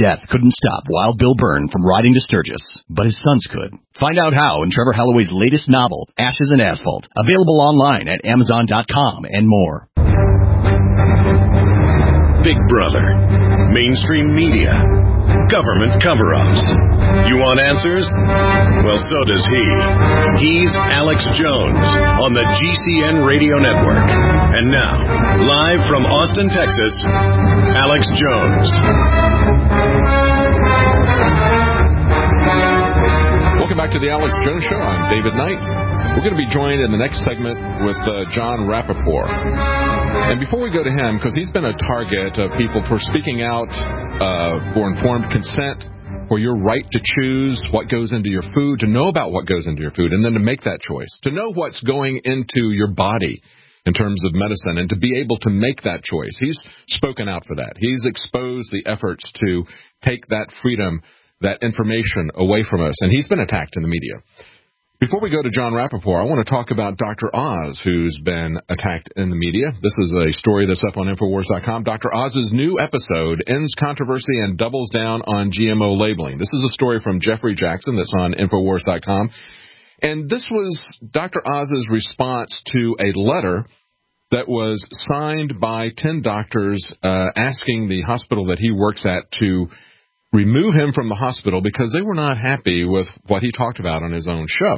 death couldn't stop Wild Bill Byrne from riding to Sturgis, but his sons could. Find out how in Trevor Holloway's latest novel, Ashes and Asphalt, available online at Amazon.com and more. Big Brother, mainstream media, government cover-ups. You want answers? Well, so does he. He's Alex Jones on the GCN Radio Network. And now, live from Austin, Texas, Alex Jones. Welcome back to the Alex Jones Show. I'm David Knight. We're going to be joined in the next segment with Jon Rappoport. And before we go to him, because he's been a target of people for speaking out for informed consent, for your right to choose what goes into your food, to know about what goes into your food, and then to make that choice, to know what's going into your body in terms of medicine, and to be able to make that choice. He's spoken out for that. He's exposed the efforts to take that freedom, that information away from us, and he's been attacked in the media. Before we go to Jon Rappoport, I want to talk about Dr. Oz, who's been attacked in the media. This is a story that's up on Infowars.com. Dr. Oz's new episode ends controversy and doubles down on GMO labeling. This is a story from Jeffrey Jackson that's on Infowars.com. And this was Dr. Oz's response to a letter that was signed by 10 doctors asking the hospital that he works at to remove him from the hospital because they were not happy with what he talked about on his own show.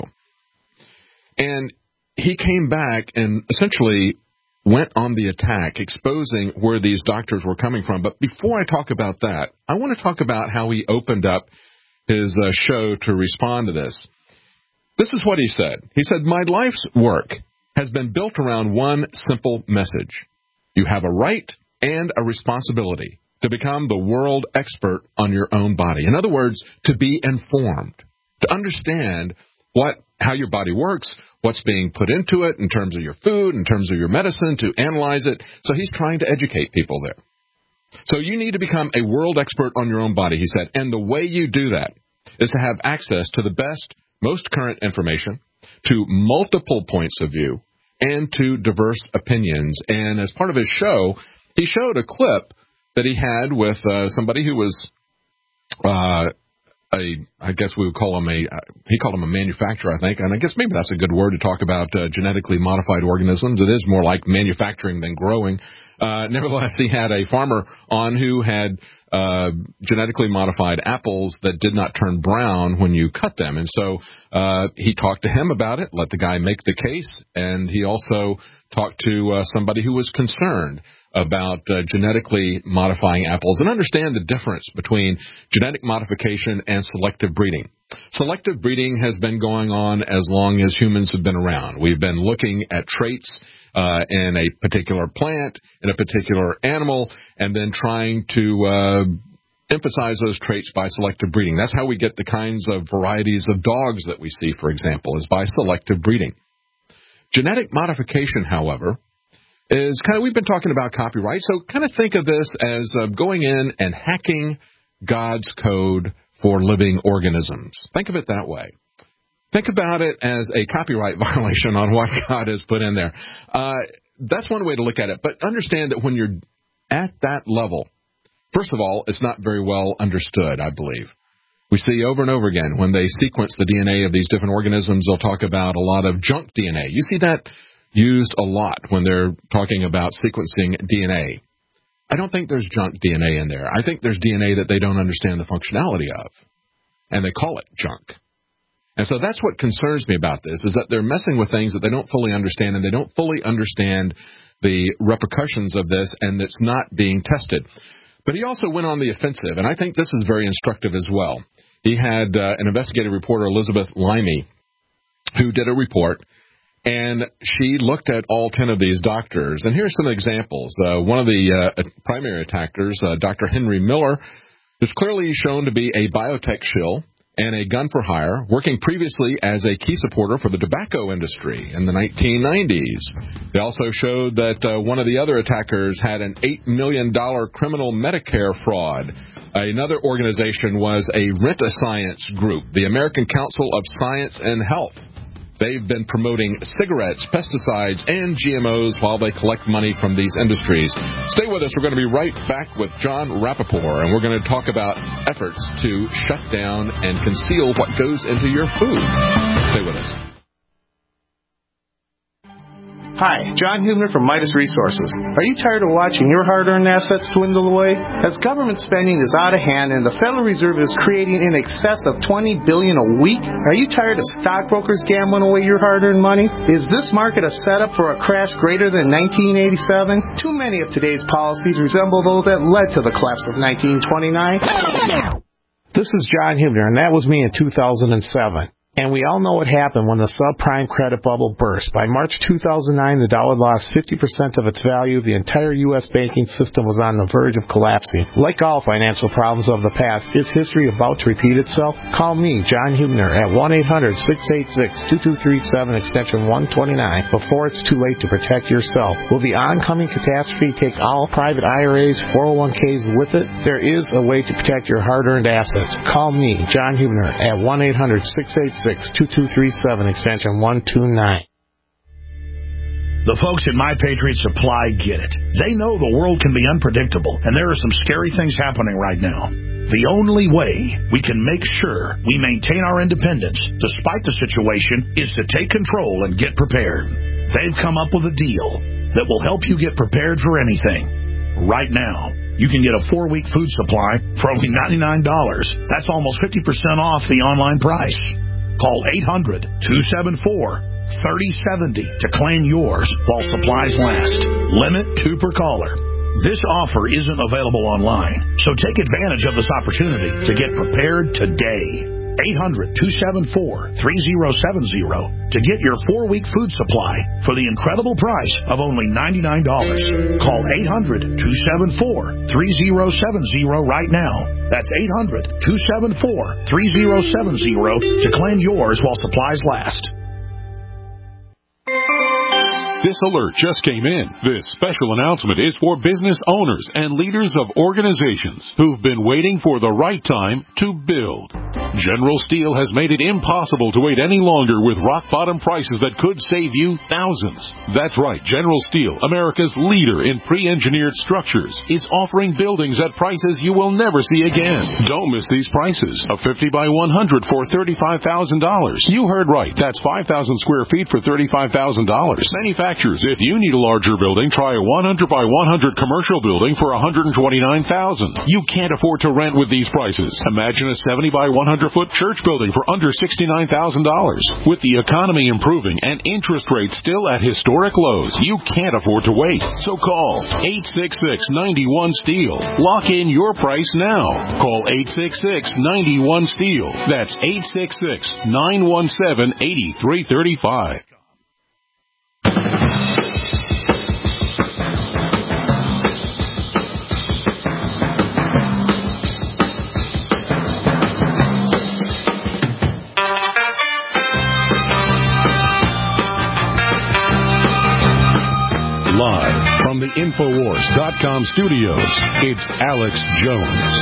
And he came back and essentially went on the attack, exposing where these doctors were coming from. But before I talk about that, I want to talk about how he opened up his show to respond to this. This is what he said. He said, "My life's work has been built around one simple message. You have a right and a responsibility to become the world expert on your own body." In other words, to be informed, to understand how your body works, what's being put into it in terms of your food, in terms of your medicine, to analyze it. So he's trying to educate people there. So you need to become a world expert on your own body, he said. And the way you do that is to have access to the best, most current information, to multiple points of view, and to diverse opinions. And as part of his show, he showed a clip that he had with somebody who was I guess we would call him he called him a manufacturer, I think, and I guess maybe that's a good word to talk about genetically modified organisms. It is more like manufacturing than growing. Nevertheless, he had a farmer on who had genetically modified apples that did not turn brown when you cut them. And so he talked to him about it, let the guy make the case, and he also talked to somebody who was concerned about genetically modifying apples and understand the difference between genetic modification and selective breeding. Selective breeding has been going on as long as humans have been around. We've been looking at traits in a particular plant, in a particular animal, and then trying to emphasize those traits by selective breeding. That's how we get the kinds of varieties of dogs that we see, for example, is by selective breeding. Genetic modification, however, is we've been talking about copyright, so kind of think of this as going in and hacking God's code for living organisms. Think of it that way. Think about it as a copyright violation on what God has put in there. That's one way to look at it, but understand that when you're at that level, first of all, it's not very well understood, I believe. We see over and over again when they sequence the DNA of these different organisms, they'll talk about a lot of junk DNA. You see that used a lot when they're talking about sequencing DNA. I don't think there's junk DNA in there. I think there's DNA that they don't understand the functionality of, and they call it junk. And so that's what concerns me about this, is that they're messing with things that they don't fully understand, and they don't fully understand the repercussions of this, and it's not being tested. But he also went on the offensive, and I think this is very instructive as well. He had an investigative reporter, Elizabeth Limey, who did a report, and she looked at all 10 of these doctors. And here's some examples. One of the primary attackers, Dr. Henry Miller, is clearly shown to be a biotech shill and a gun for hire, working previously as a key supporter for the tobacco industry in the 1990s. They also showed that one of the other attackers had an $8 million criminal Medicare fraud. Another organization was a Rent-A-Science group, the American Council of Science and Health. They've been promoting cigarettes, pesticides, and GMOs while they collect money from these industries. Stay with us. We're going to be right back with Jon Rappoport, and we're going to talk about efforts to shut down and conceal what goes into your food. Stay with us. Hi, John Hubner from Midas Resources. Are you tired of watching your hard-earned assets dwindle away? As government spending is out of hand and the Federal Reserve is creating in excess of $20 billion a week, are you tired of stockbrokers gambling away your hard-earned money? Is this market a setup for a crash greater than 1987? Too many of today's policies resemble those that led to the collapse of 1929. This is John Hubner, and that was me in 2007. And we all know what happened when the subprime credit bubble burst. By March 2009, the dollar lost 50% of its value. The entire U.S. banking system was on the verge of collapsing. Like all financial problems of the past, is history about to repeat itself? Call me, John Hubner, at 1-800-686-2237, extension 129, before it's too late to protect yourself. Will the oncoming catastrophe take all private IRAs, 401ks with it? There is a way to protect your hard-earned assets. Call me, John Hubner, at 1-800-686-2237, extension 129. The folks at My Patriot Supply get it. They know the world can be unpredictable, and there are some scary things happening right now. The only way we can make sure we maintain our independence, despite the situation, is to take control and get prepared. They've come up with a deal that will help you get prepared for anything. Right now, you can get a 4-week food supply for only $99. That's almost 50% off the online price. Call 800-274-3070 to claim yours while supplies last. Limit 2 per caller. This offer isn't available online, so take advantage of this opportunity to get prepared today. 800-274-3070 to get your 4-week food supply for the incredible price of only $99. Call 800-274-3070 right now. That's 800-274-3070 to claim yours while supplies last. This alert just came in. This special announcement is for business owners and leaders of organizations who've been waiting for the right time to build. General Steel has made it impossible to wait any longer with rock-bottom prices that could save you thousands. That's right, General Steel, America's leader in pre-engineered structures, is offering buildings at prices you will never see again. Don't miss these prices. A 50 by 100 for $35,000. You heard right. That's 5,000 square feet for $35,000. Manufacturers, if you need a larger building, try a 100 by 100 commercial building for $129,000. You can't afford to rent with these prices. Imagine a 70 by 100-foot church building for under $69,000. With the economy improving and interest rates still at historic lows, you can't afford to wait. So call 866-91-STEEL. Lock in your price now. Call 866-91-STEEL. That's 866-917-8335. Live from the Infowars.com studios, it's Alex Jones.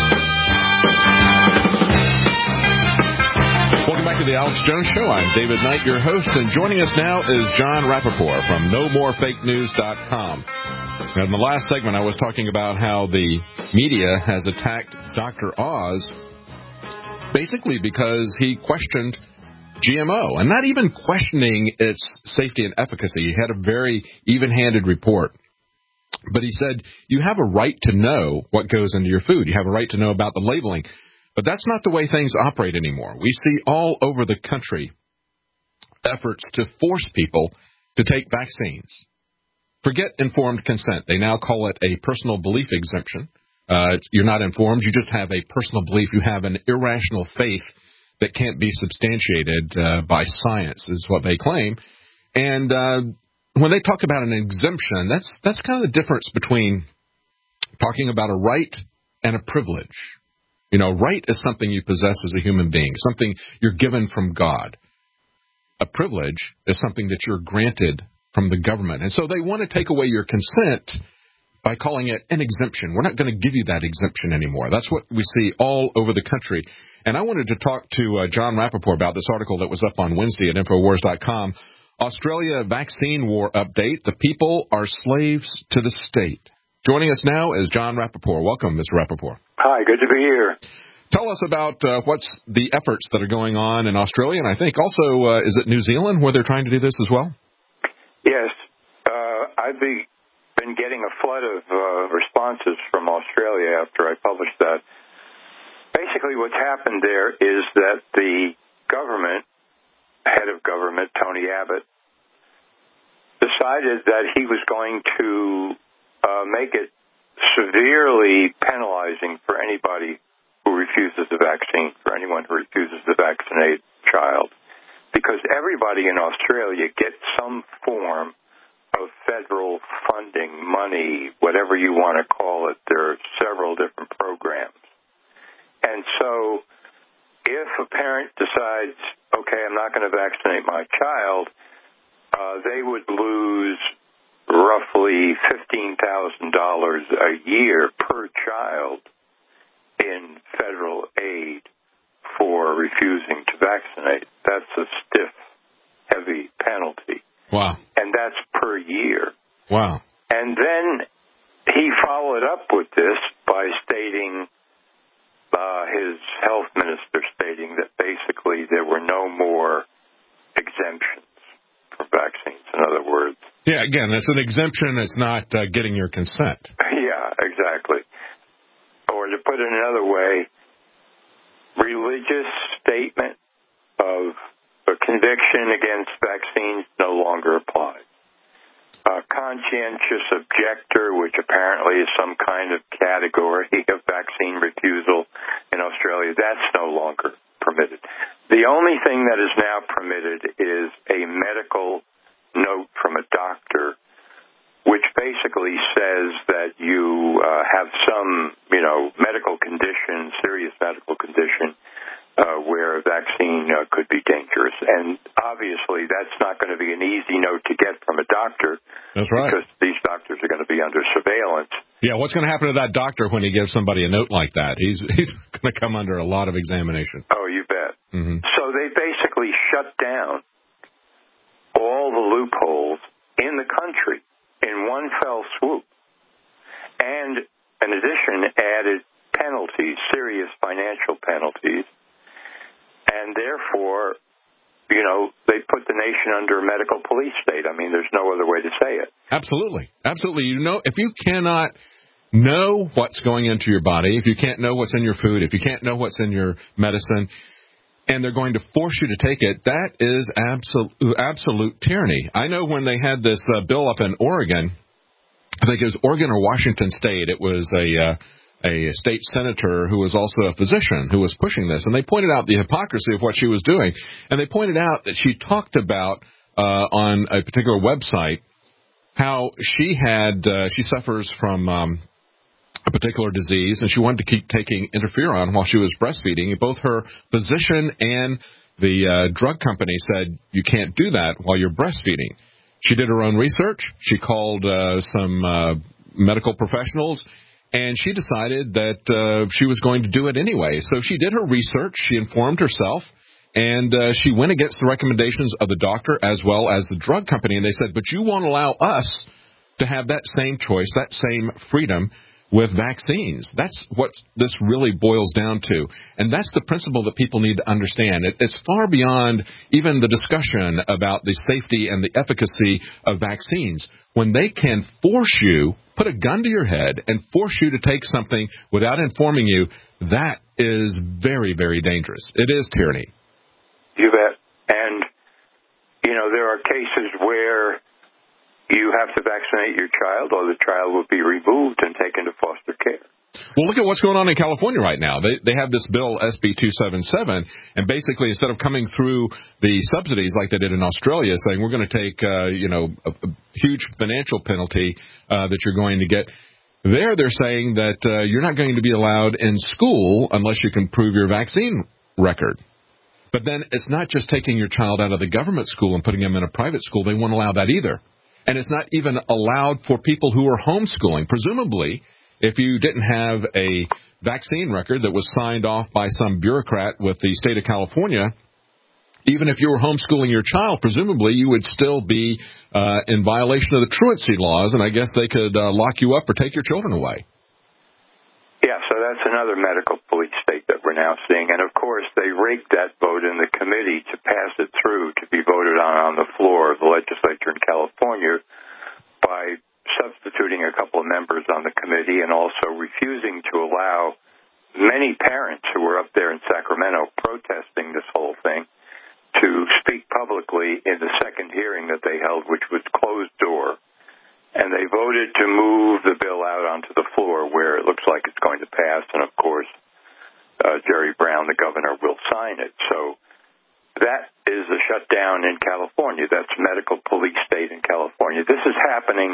Welcome back to the Alex Jones Show. I'm David Knight, your host, and joining us now is Jon Rappoport from NoMoreFakeNews.com. Now, in the last segment, I was talking about how the media has attacked Dr. Oz basically because he questioned GMO, and not even questioning its safety and efficacy. He had a very even-handed report. But he said, you have a right to know what goes into your food. You have a right to know about the labeling. But that's not the way things operate anymore. We see all over the country efforts to force people to take vaccines. Forget informed consent. They now call it a personal belief exemption. You're not informed. You just have a personal belief. You have an irrational faith that can't be substantiated by science, is what they claim. And when they talk about an exemption, that's kind of the difference between talking about a right and a privilege. You know, right is something you possess as a human being, something you're given from God. A privilege is something that you're granted from the government. And so they want to take away your consent by calling it an exemption. We're not going to give you that exemption anymore. That's what we see all over the country. And I wanted to talk to John Rappaport about this article that was up on Wednesday at Infowars.com. Australia vaccine war update. The people are slaves to the state. Joining us now is John Rappaport. Welcome, Mr. Rappaport. Hi, good to be here. Tell us about what's the efforts that are going on in Australia, and I think also, is it New Zealand where they're trying to do this as well? Yes. I've been getting a flood of responses from Australia after I published that. Basically what's happened there is that the head of government, Tony Abbott, decided that he was going to make it severely penalizing for anybody who refuses the vaccine, for anyone who refuses to vaccinate a child, because everybody in Australia gets some form of federal funding, money, whatever you want to call it. There are several different programs. And so if a parent decides, okay, I'm not going to vaccinate my child, they would lose roughly $15,000 a year per child in federal aid for refusing to vaccinate. That's a stiff, heavy penalty. Wow. And that's per year. Wow. And then he followed up with this by stating, his health minister stating that basically there were no more exemptions for vaccines, in other words. Yeah, again, it's an exemption. It's not getting your consent. Yeah, exactly. Or to put it another way, religious statement of a conviction against vaccines no longer applies. Conscientious objector, which apparently is some kind of category of vaccine refusal in Australia, that's no longer permitted. The only thing that is now permitted is a medical note from a doctor, which basically says that you have some, medical condition, serious medical condition, where a vaccine could be dangerous. And obviously that's not going to be an easy note to get from a doctor. That's right. Because these doctors are going to be under surveillance. Yeah, what's going to happen to that doctor when he gives somebody a note like that? He's going to come under a lot of examination. Oh, you bet. Mm-hmm. So they basically shut down all the loopholes in the country in one fell swoop. And in addition, added penalties, serious financial penalties. And therefore, they put the nation under a medical police state. I mean, there's no other way to say it. Absolutely. Absolutely. If you cannot know what's going into your body, if you can't know what's in your food, if you can't know what's in your medicine, and they're going to force you to take it, that is absolute tyranny. I know when they had this bill up in Oregon, I think it was Oregon or Washington State, it was a state senator who was also a physician who was pushing this, and they pointed out the hypocrisy of what she was doing, and they pointed out that she talked about on a particular website how she suffers from a particular disease, and she wanted to keep taking interferon while she was breastfeeding. Both her physician and the drug company said, you can't do that while you're breastfeeding. She did her own research. She called some medical professionals, and she decided that she was going to do it anyway. So she did her research. She informed herself, and she went against the recommendations of the doctor as well as the drug company. And they said, but you won't allow us to have that same choice, that same freedom with vaccines. That's what this really boils down to. And that's the principle that people need to understand. It's far beyond even the discussion about the safety and the efficacy of vaccines. When they can force you, put a gun to your head and force you to take something without informing you, that is very, very dangerous. It is tyranny. You bet. And, there are cases where you have to vaccinate your child, or the child will be removed and taken to foster care. Well, look at what's going on in California right now. They have this bill, SB 277, and basically instead of coming through the subsidies like they did in Australia, saying we're going to take a huge financial penalty that you're going to get, they're saying that you're not going to be allowed in school unless you can prove your vaccine record. But then it's not just taking your child out of the government school and putting them in a private school. They won't allow that either. And it's not even allowed for people who are homeschooling. Presumably, if you didn't have a vaccine record that was signed off by some bureaucrat with the state of California, even if you were homeschooling your child, presumably you would still be in violation of the truancy laws, and I guess they could lock you up or take your children away. Yeah, so that's another medical police state that we're now seeing. And, of course, they rigged that vote in the committee to pass it through to be voted on the floor of the legislature in California by substituting a couple of members on the committee and also refusing to allow many parents who were up there in Sacramento protesting this whole thing to speak publicly in the second hearing that they held, which was closed door. And they voted to move the bill out onto the floor where it looks like it's going to pass. And, of course, Jerry Brown, the governor, will sign it. So that is a shutdown in California. That's medical police state in California. This is happening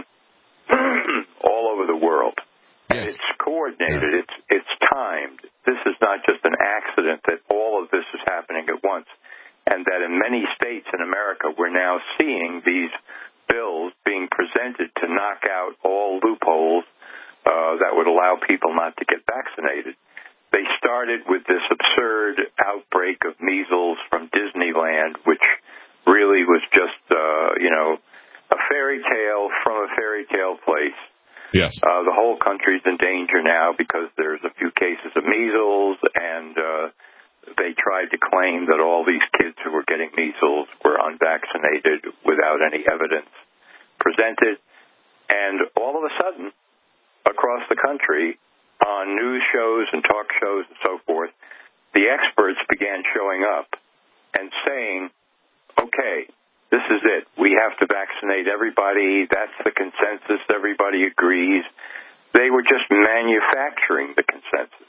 all over the world. Yes. It's coordinated. Yes. It's timed. This is not just an accident that all of this is happening at once. And that in many states in America, we're now seeing these bills being presented to knock out all loopholes that would allow people not to get vaccinated. They started with this absurd outbreak of measles from Disneyland, which really was just, a fairy tale from a fairy tale place. Yes. The whole country's in danger now because there's a few cases of measles, and they tried to claim that all these kids who were getting measles were unvaccinated without any evidence presented. And all of a sudden, across the country, on news shows and talk shows and so forth, the experts began showing up and saying, okay, this is it. We have to vaccinate everybody. That's the consensus. Everybody agrees. They were just manufacturing the consensus.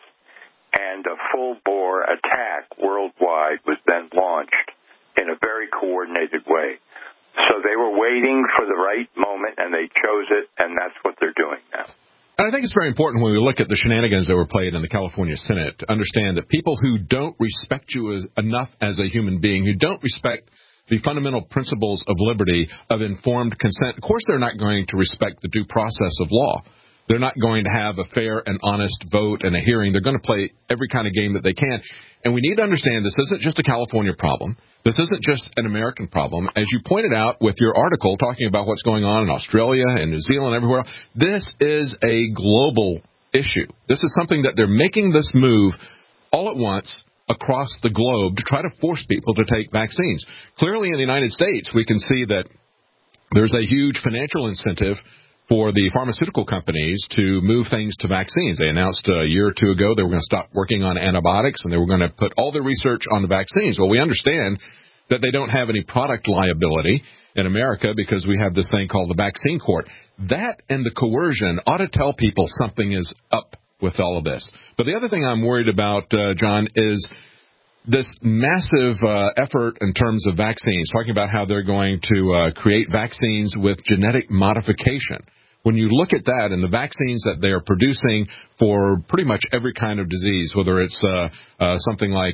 And a full-bore attack worldwide was then launched in a very coordinated way. So they were waiting for the right moment, and they chose it, and that's what they're doing now. And I think it's very important when we look at the shenanigans that were played in the California Senate to understand that people who don't respect you enough as a human being, who don't respect the fundamental principles of liberty, of informed consent, of course they're not going to respect the due process of law. They're not going to have a fair and honest vote and a hearing. They're going to play every kind of game that they can. And we need to understand this isn't just a California problem. This isn't just an American problem. As you pointed out with your article talking about what's going on in Australia and New Zealand and everywhere else, this is a global issue. This is something that they're making this move all at once across the globe to try to force people to take vaccines. Clearly in the United States, we can see that there's a huge financial incentive for the pharmaceutical companies to move things to vaccines. They announced a year or two ago they were going to stop working on antibiotics and they were going to put all their research on the vaccines. Well, we understand that they don't have any product liability in America because we have this thing called the vaccine court. That and the coercion ought to tell people something is up with all of this. But the other thing I'm worried about, John, is this massive effort in terms of vaccines, talking about how they're going to create vaccines with genetic modification. When you look at that and the vaccines that they are producing for pretty much every kind of disease, whether it's something like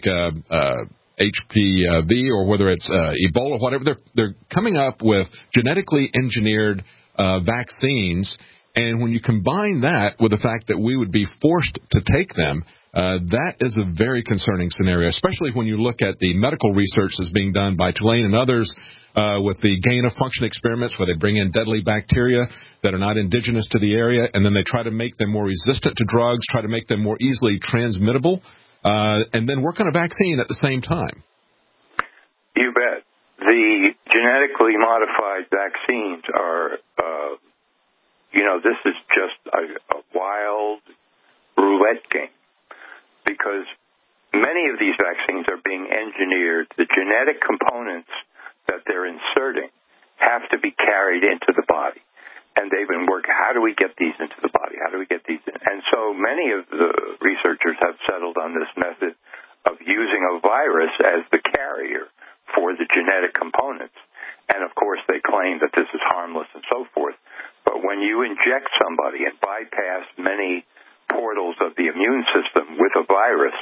HPV or whether it's Ebola, whatever, they're coming up with genetically engineered vaccines. And when you combine that with the fact that we would be forced to take them, that is a very concerning scenario, especially when you look at the medical research that's being done by Tulane and others with the gain-of-function experiments where they bring in deadly bacteria that are not indigenous to the area, and then they try to make them more resistant to drugs, try to make them more easily transmittable, and then work on a vaccine at the same time. You bet. The genetically modified vaccines are, this is just a wild roulette game. Because many of these vaccines are being engineered. The genetic components that they're inserting have to be carried into the body. And they've been working, how do we get these into the body? How do we get these in? And so many of the researchers have settled on this method of using a virus as the carrier for the genetic components. And, of course, they claim that this is harmless and so forth. But when you inject somebody and bypass many portals of the immune system with a virus,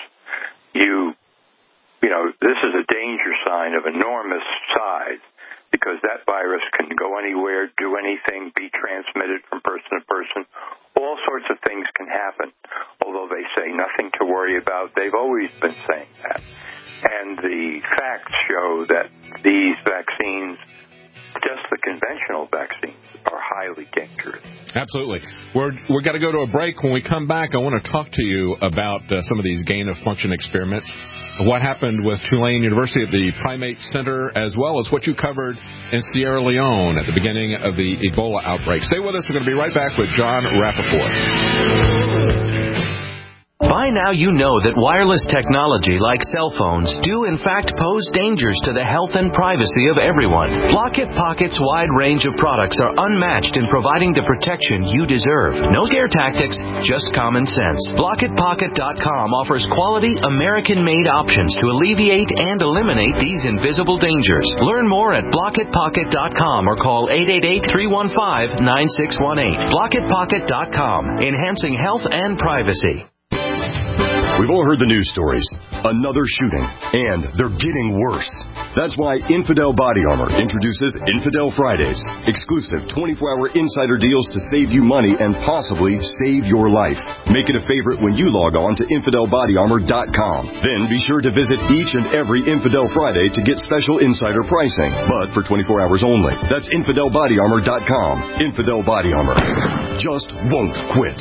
this is a danger sign of enormous size because that virus can go anywhere, do anything. be transmitted from person to person. All sorts of things can happen. Although they say nothing to worry about, they've always been saying that. And the facts show that these vaccines, just the conventional vaccines, are highly dangerous. Absolutely. We've got to go to a break. When we come back, I want to talk to you about some of these gain-of-function experiments, what happened with Tulane University at the Primate Center, as well as what you covered in Sierra Leone at the beginning of the Ebola outbreak. Stay with us. We're going to be right back with John Rappaport. By now you know that wireless technology like cell phones do in fact pose dangers to the health and privacy of everyone. Blockit Pocket's wide range of products are unmatched in providing the protection you deserve. No scare tactics, just common sense. BlockitPocket.com offers quality American-made options to alleviate and eliminate these invisible dangers. Learn more at BlockitPocket.com or call 888-315-9618. BlockitPocket.com, enhancing health and privacy. We've all heard the news stories. Another shooting, and they're getting worse. That's why Infidel Body Armor introduces Infidel Fridays, exclusive 24-hour insider deals to save you money and possibly save your life. Make it a favorite when you log on to InfidelBodyArmor.com. Then be sure to visit each and every Infidel Friday to get special insider pricing, but for 24 hours only. That's InfidelBodyArmor.com. Infidel Body Armor just won't quit.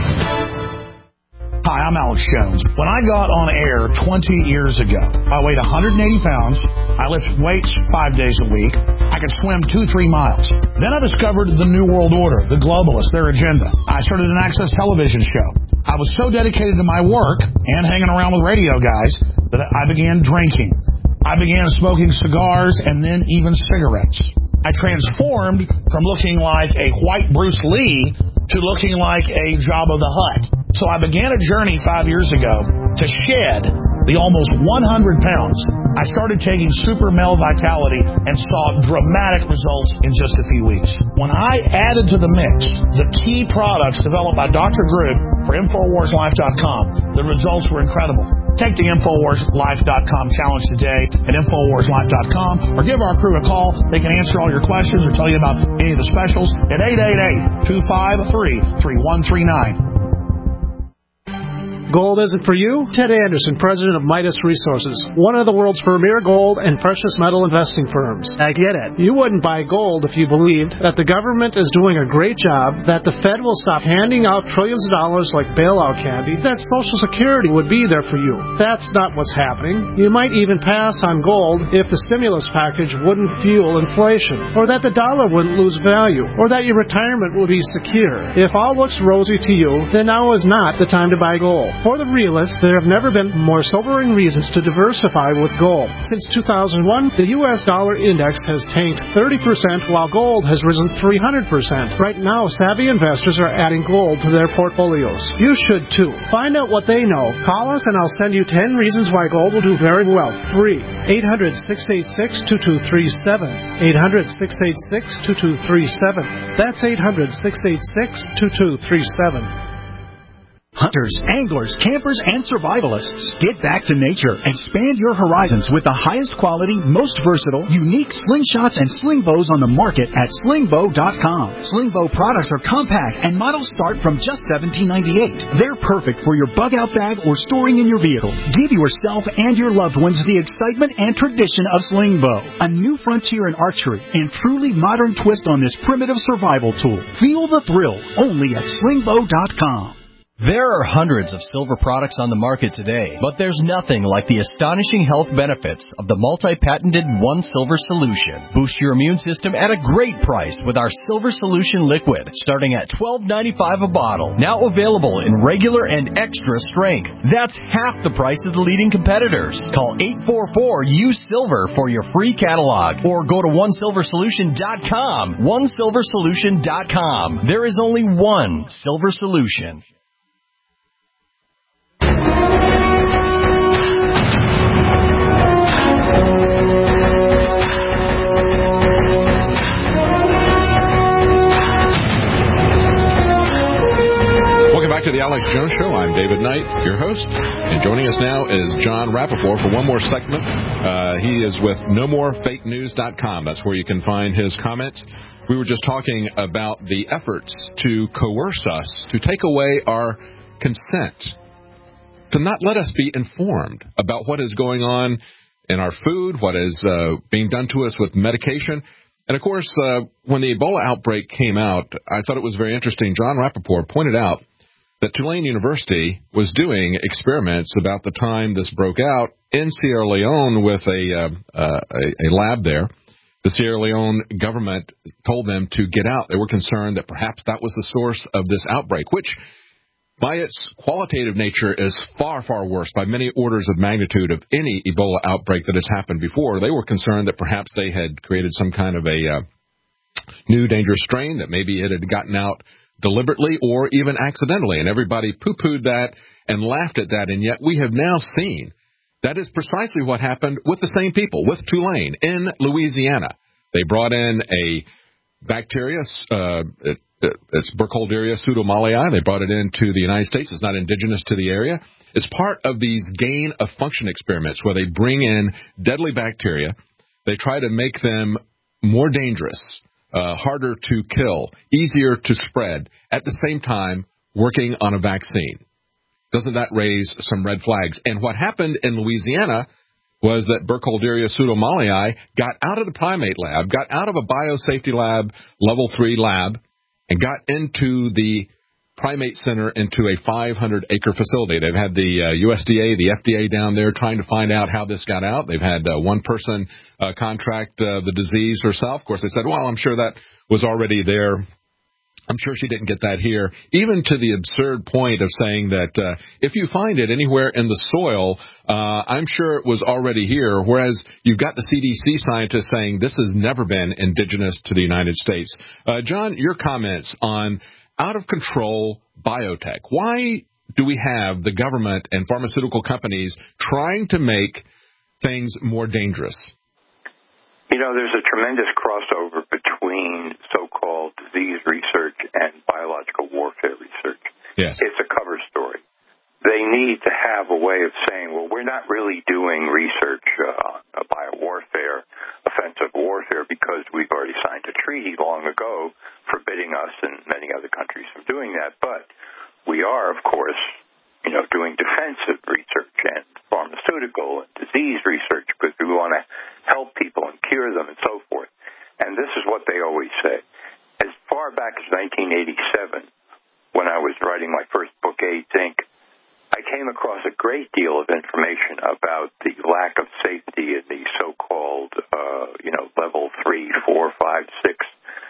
Hi, I'm Alex Jones. When I got on air 20 years ago, I weighed 180 pounds. I lifted weights 5 days a week. I could swim 2-3 miles. Then I discovered the New World Order, the globalists, their agenda. I started an Access television show. I was so dedicated to my work and hanging around with radio guys that I began drinking. I began smoking cigars and then even cigarettes. I transformed from looking like a white Bruce Lee to looking like a Jabba the Hutt. So I began a journey 5 years ago to shed the almost 100 pounds. I started taking Super Male Vitality and saw dramatic results in just a few weeks. When I added to the mix the key products developed by Dr. Groot for InfoWarsLife.com, the results were incredible. Take the InfoWarsLife.com challenge today at InfoWarsLife.com or give our crew a call. They can answer all your questions or tell you about any of the specials at 888-253-3139. Gold isn't for you? Ted Anderson, president of Midas Resources, one of the world's premier gold and precious metal investing firms. I get it. You wouldn't buy gold if you believed that the government is doing a great job, that the Fed will stop handing out trillions of dollars like bailout candy, that Social Security would be there for you. That's not what's happening. You might even pass on gold if the stimulus package wouldn't fuel inflation, or that the dollar wouldn't lose value, or that your retirement would be secure. If all looks rosy to you, then now is not the time to buy gold. For the realists, there have never been more sobering reasons to diversify with gold. Since 2001, the U.S. dollar index has tanked 30%, while gold has risen 300%. Right now, savvy investors are adding gold to their portfolios. You should too. Find out what they know. Call us and I'll send you 10 reasons why gold will do very well. Free. 800-686-2237. 800-686-2237. That's 800-686-2237. Hunters, anglers, campers, and survivalists. Get back to nature. Expand your horizons with the highest quality, most versatile, unique slingshots and sling bows on the market at slingbow.com. Slingbow products are compact and models start from just $17.98. They're perfect for your bug out bag or storing in your vehicle. Give yourself and your loved ones the excitement and tradition of Slingbow, a new frontier in archery and truly modern twist on this primitive survival tool. Feel the thrill only at slingbow.com. There are hundreds of silver products on the market today, but there's nothing like the astonishing health benefits of the multi-patented One Silver Solution. Boost your immune system at a great price with our Silver Solution Liquid, starting at $12.95 a bottle. Now available in regular and extra strength. That's half the price of the leading competitors. Call 844-U-SILVER for your free catalog, or go to OneSilverSolution.com. OneSilverSolution.com. There is only one Silver Solution. Back to the Alex Jones Show. I'm David Knight, your host, and joining us now is John Rappaport for one more segment. He is with NoMoreFakeNews.com. That's where you can find his comments We were just talking about the efforts to coerce us, to take away our consent, to not let us be informed about what is going on in our food, what is being done to us with medication. And, of course, when the Ebola outbreak came out, I thought it was very interesting. John Rappaport pointed out that Tulane University was doing experiments about the time this broke out in Sierra Leone with a lab there. The Sierra Leone government told them to get out. They were concerned that perhaps that was the source of this outbreak, which by its qualitative nature is far, far worse by many orders of magnitude of any Ebola outbreak that has happened before. They were concerned that perhaps they had created some kind of a new dangerous strain, that maybe it had gotten out deliberately or even accidentally, and everybody poo-pooed that and laughed at that, and yet we have now seen that is precisely what happened with the same people, with Tulane in Louisiana. They brought in a bacteria, it's Burkholderia pseudomallei. They brought it into the United States. It's not indigenous to the area. It's part of these gain-of-function experiments where they bring in deadly bacteria. They try to make them more dangerous, harder to kill, easier to spread, at the same time working on a vaccine. Doesn't that raise some red flags? And what happened in Louisiana was that Burkholderia pseudomallei got out of the primate lab, got out of a biosafety lab, level 3 lab, and got into the primate center, into a 500-acre facility. They've had the USDA, the FDA down there trying to find out how this got out. They've had one person contract the disease herself. Of course, they said, well, I'm sure that was already there. I'm sure she didn't get that here, even to the absurd point of saying that if you find it anywhere in the soil, I'm sure it was already here, whereas you've got the CDC scientists saying this has never been indigenous to the United States. John, your comments on out-of-control biotech. Why do we have the government and pharmaceutical companies trying to make things more dangerous? You know, there's a tremendous crossover between so-called disease research and biological warfare research. Yes. It's a cover story. They need to have a way of saying, well, we're not really doing research on biowarfare, offensive warfare, because we've already signed a treaty long ago forbidding us and many other countries from doing that. But we are, of course, doing defensive research and pharmaceutical and disease research because we want to help people and cure them and so forth. And this is what they always say. As far back as 1987, when I was writing my first book, AIDS Inc., I came across a great deal of information about the lack of safety in the so-called, level 3, 4, 5, 6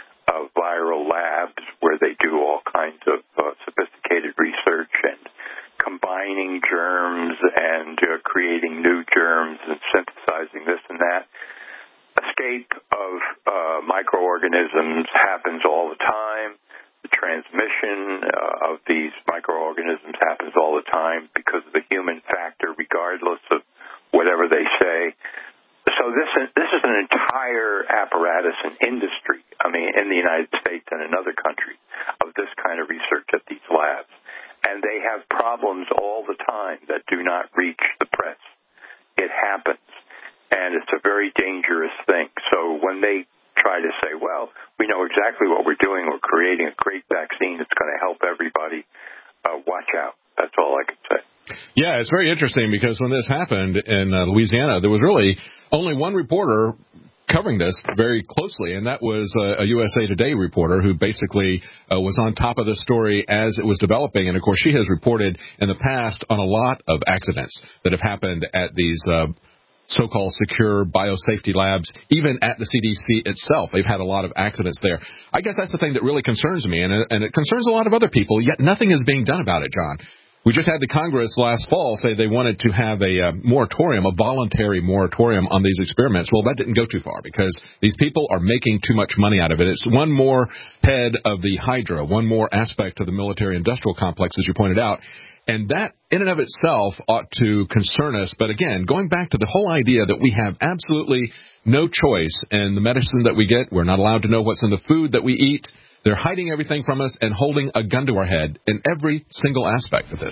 viral labs where they do all kinds of sophisticated research and combining germs and creating new germs and synthesizing this and that. Escape of microorganisms happens all the time. The transmission of these microorganisms happens all the time because of the human factor, regardless of whatever they say. So this is an entire apparatus and industry, in the United States and in other countries, of this kind of research at these labs. And they have problems all the time that do not reach the press. It happens, and it's a very dangerous thing. So when they try to say, well, we know exactly what we're doing, we're creating a great vaccine that's going to help everybody, watch out. That's all I can say. Yeah, it's very interesting because when this happened in Louisiana, there was really only one reporter covering this very closely, and that was a USA Today reporter who basically was on top of the story as it was developing. And, of course, she has reported in the past on a lot of accidents that have happened at these so-called secure biosafety labs, even at the CDC itself. They've had a lot of accidents there. I guess that's the thing that really concerns me, and it concerns a lot of other people, yet nothing is being done about it, John. We just had the Congress last fall say they wanted to have a moratorium, a voluntary moratorium on these experiments. Well, that didn't go too far because these people are making too much money out of it. It's one more head of the Hydra, one more aspect of the military-industrial complex, as you pointed out. And that in and of itself ought to concern us. But again, going back to the whole idea that we have absolutely no choice in the medicine that we get, we're not allowed to know what's in the food that we eat. They're hiding everything from us and holding a gun to our head in every single aspect of this.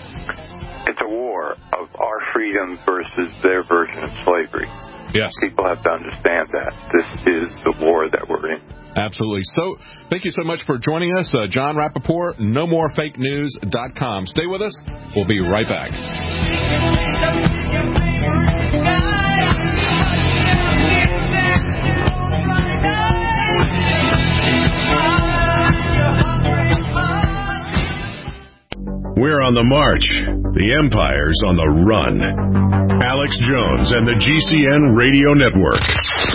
It's a war of our freedom versus their version of slavery. Yes. People have to understand that. This is the war that we're in. Absolutely. So, thank you so much for joining us. John Rappaport, NoMoreFakeNews.com. Stay with us. We'll be right back. We're on the march. The Empire's on the run. Alex Jones and the GCN Radio Network.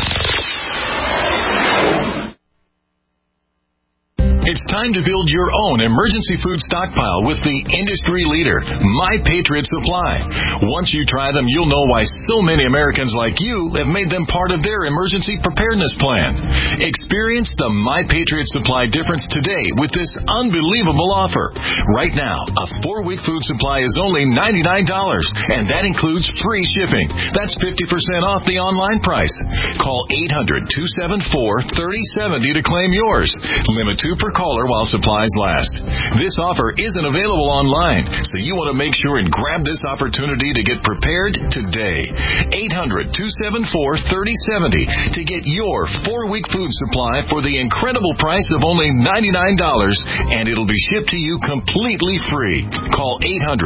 It's time to build your own emergency food stockpile with the industry leader, My Patriot Supply. Once you try them, you'll know why so many Americans like you have made them part of their emergency preparedness plan. Experience the My Patriot Supply difference today with this unbelievable offer. Right now, a 4-week food supply is only $99, and that includes free shipping. That's 50% off the online price. Call 800-274-3070 to claim yours. Limit 2 per caller while supplies last. This offer isn't available online, so you want to make sure and grab this opportunity to get prepared today. 800-274-3070 to get your 4-week food supply for the incredible price of only $99, and it'll be shipped to you completely free. Call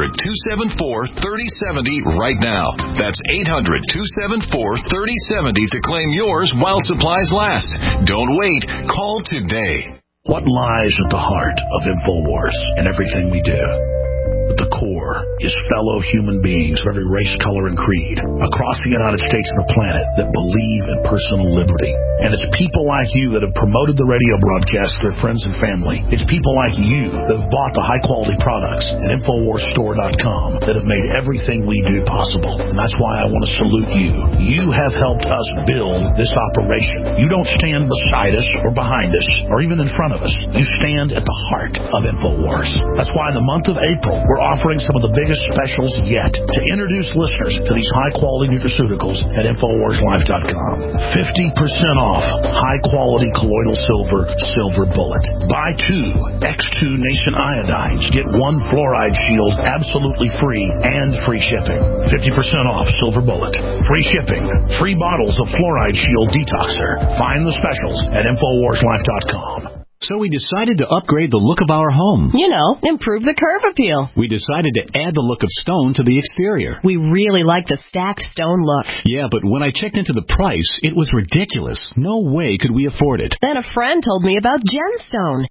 800-274-3070 right now. That's 800-274-3070 to claim yours while supplies last. Don't wait. Call today. What lies at the heart of InfoWars and everything we do? At the core is fellow human beings of every race, color, and creed across the United States and the planet that believe in personal liberty. And it's people like you that have promoted the radio broadcast to their friends and family. It's people like you that have bought the high-quality products at InfoWarsStore.com that have made everything we do possible. And that's why I want to salute you. You have helped us build this operation. You don't stand beside us or behind us or even in front of us. You stand at the heart of InfoWars. That's why in the month of April, we're offering some of the biggest specials yet to introduce listeners to these high-quality nutraceuticals at InfoWarsLife.com. 50% off high-quality colloidal silver bullet. Buy 2 X2 Nation iodines. Get 1 fluoride shield absolutely free and free shipping. 50% off silver bullet. Free shipping. Free bottles of fluoride shield detoxer. Find the specials at InfoWarsLife.com. So we decided to upgrade the look of our home. You know, improve the curve appeal. We decided to add the look of stone to the exterior. We really like the stacked stone look. Yeah, but when I checked into the price, it was ridiculous. No way could we afford it. Then a friend told me about Genstone.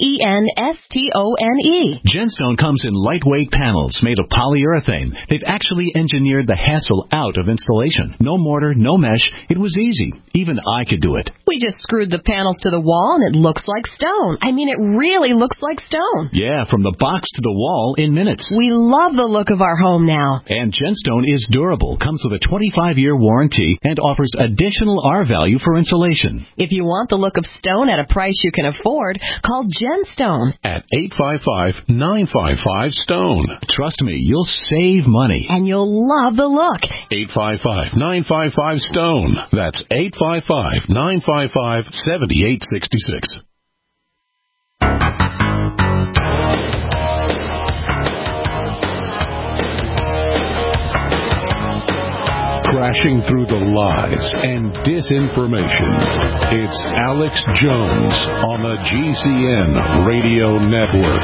Genstone. Genstone comes in lightweight panels made of polyurethane. They've actually engineered the hassle out of installation. No mortar, no mesh. It was easy. Even I could do it. We just screwed the panels to the wall and it looks like stone. I mean, it really looks like stone. Yeah, from the box to the wall in minutes. We love the look of our home now. And Genstone is durable, comes with a 25-year warranty, and offers additional R value for insulation. If you want the look of stone at a price you can afford, call Genstone at 855-955-STONE. Trust me, you'll save money. And you'll love the look. 855-955-STONE. That's 855-955-7866. Crashing through the lies and disinformation. It's Alex Jones on the GCN Radio Network.